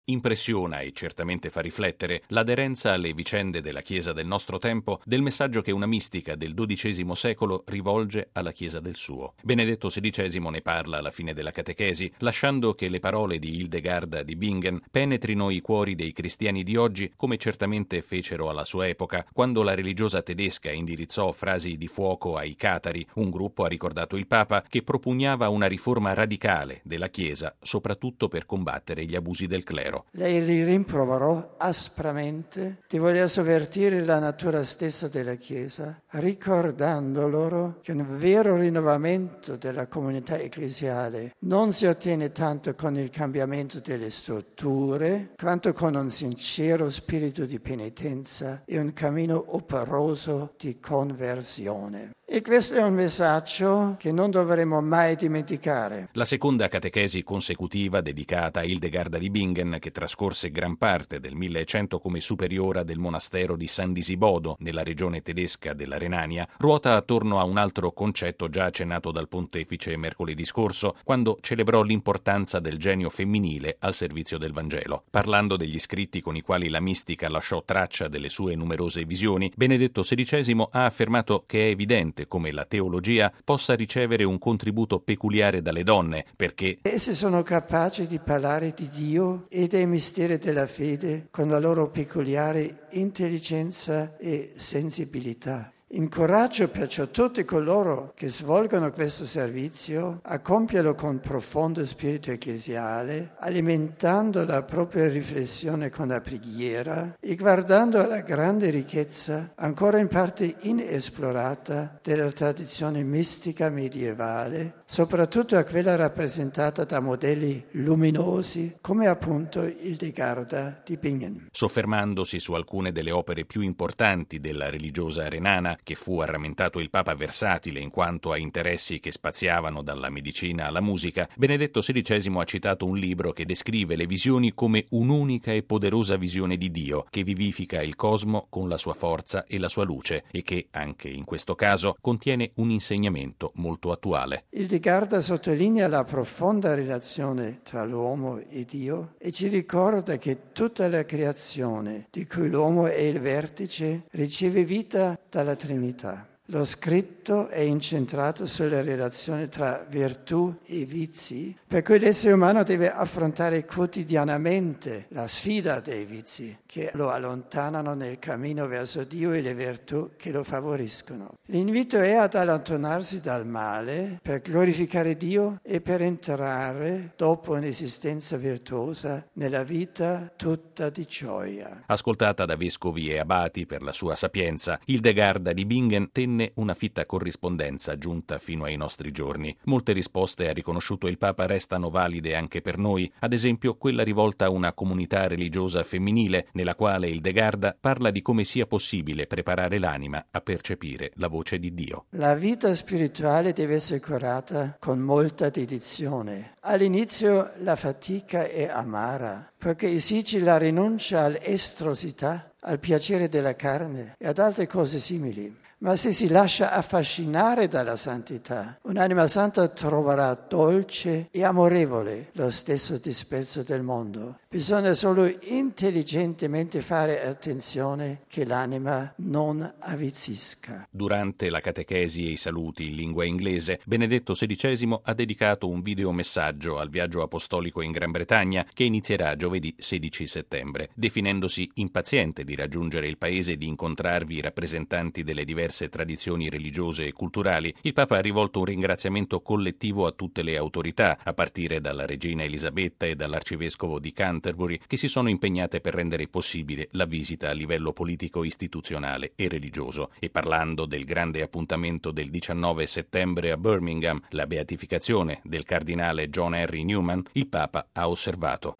Impressiona e certamente fa riflettere l'aderenza alle vicende della Chiesa del nostro tempo del messaggio che una mistica del XII secolo rivolge alla Chiesa del suo. Benedetto XVI ne parla alla fine della catechesi, lasciando che le parole di Hildegarda di Bingen penetrino i cuori dei cristiani di oggi, come certamente fecero alla sua epoca, quando la religiosa tedesca indirizzò frasi di fuoco ai catari, un gruppo, ha ricordato il Papa, che propugnava una riforma radicale della Chiesa, soprattutto per combattere gli abusi del clero. Lei li rimproverò aspramente di voler sovvertire la natura stessa della Chiesa, ricordando loro che un vero rinnovamento della comunità ecclesiale non si ottiene tanto con il cambiamento delle strutture, quanto con un sincero spirito di penitenza e un cammino operoso di conversione. E questo è un messaggio che non dovremo mai dimenticare. La seconda catechesi consecutiva dedicata a Hildegarda di Bingen, che trascorse gran parte del 1100 come superiora del monastero di San Disibodo, nella regione tedesca della Renania, ruota attorno a un altro concetto già accennato dal pontefice mercoledì scorso, quando celebrò l'importanza del genio femminile al servizio del Vangelo. Parlando degli scritti con i quali la mistica lasciò traccia delle sue numerose visioni, Benedetto XVI ha affermato che è evidente come la teologia possa ricevere un contributo peculiare dalle donne, perché esse sono capaci di parlare di Dio e dei misteri della fede con la loro peculiare intelligenza e sensibilità. Incoraggio perciò tutti coloro che svolgono questo servizio a compierlo con profondo spirito ecclesiale, alimentando la propria riflessione con la preghiera e guardando alla grande ricchezza, ancora in parte inesplorata, della tradizione mistica medievale, soprattutto a quella rappresentata da modelli luminosi come appunto Hildegarda di Bingen. Soffermandosi su alcune delle opere più importanti della religiosa renana, che fu arramentato il Papa versatile in quanto a interessi che spaziavano dalla medicina alla musica, Benedetto XVI ha citato un libro che descrive le visioni come un'unica e poderosa visione di Dio, che vivifica il cosmo con la sua forza e la sua luce e che, anche in questo caso, contiene un insegnamento molto attuale. Hildegarda sottolinea la profonda relazione tra l'uomo e Dio e ci ricorda che tutta la creazione, di cui l'uomo è il vertice, riceve vita dalla Trinità. Lo scritto è incentrato sulla relazione tra virtù e vizi, per cui l'essere umano deve affrontare quotidianamente la sfida dei vizi, che lo allontanano nel cammino verso Dio, e le virtù che lo favoriscono. L'invito è ad allontanarsi dal male per glorificare Dio e per entrare, dopo un'esistenza virtuosa, nella vita tutta di gioia. Ascoltata da vescovi e abati per la sua sapienza, Hildegarda di Bingen tenne una fitta corrispondenza giunta fino ai nostri giorni. Molte risposte, ha riconosciuto il Papa, restano valide anche per noi, ad esempio quella rivolta a una comunità religiosa femminile, nella quale Hildegarda parla di come sia possibile preparare l'anima a percepire la voce di Dio. La vita spirituale deve essere curata con molta dedizione. All'inizio la fatica è amara, perché esige la rinuncia all'estrosità, al piacere della carne e ad altre cose simili. Ma se si lascia affascinare dalla santità, un'anima santa troverà dolce e amorevole lo stesso disprezzo del mondo. Bisogna solo intelligentemente fare attenzione che l'anima non avvizzisca. Durante la catechesi e i saluti in lingua inglese, Benedetto XVI ha dedicato un videomessaggio al viaggio apostolico in Gran Bretagna che inizierà giovedì 16 settembre. Definendosi impaziente di raggiungere il paese e di incontrarvi i rappresentanti delle diverse tradizioni religiose e culturali, il Papa ha rivolto un ringraziamento collettivo a tutte le autorità, a partire dalla regina Elisabetta e dall'arcivescovo di Canterbury, che si sono impegnate per rendere possibile la visita a livello politico, istituzionale e religioso. E parlando del grande appuntamento del 19 settembre a Birmingham, la beatificazione del cardinale John Henry Newman, il Papa ha osservato: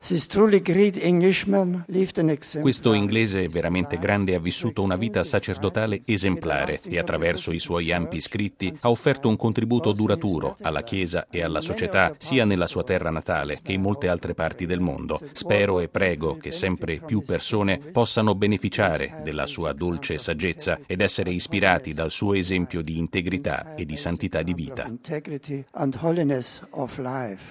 questo inglese veramente grande ha vissuto una vita sacerdotale esemplare e attraverso i suoi ampi scritti ha offerto un contributo duraturo alla Chiesa e alla società, sia nella sua terra natale che in molte altre parti del mondo. Spero e prego che sempre più persone possano beneficiare della sua dolce saggezza ed essere ispirati dal suo esempio di integrità e di santità di vita.